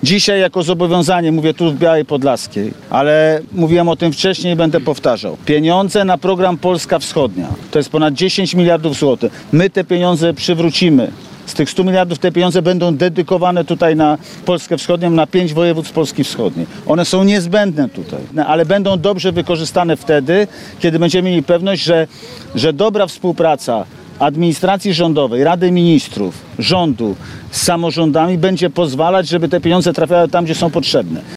dzisiaj jako zobowiązanie, mówię tu w Białej Podlaskiej, ale mówiłem o tym wcześniej i będę powtarzał. Pieniądze na program Polska Wschodnia to jest ponad 10 miliardów złotych. My te pieniądze przywrócimy. Z tych 100 miliardów te pieniądze będą dedykowane tutaj na Polskę Wschodnią, na 5 województw Polski Wschodniej. One są niezbędne tutaj, ale będą dobrze wykorzystane wtedy, kiedy będziemy mieli pewność, że dobra współpraca administracji rządowej, Rady Ministrów, rządu z samorządami będzie pozwalać, żeby te pieniądze trafiały tam, gdzie są potrzebne.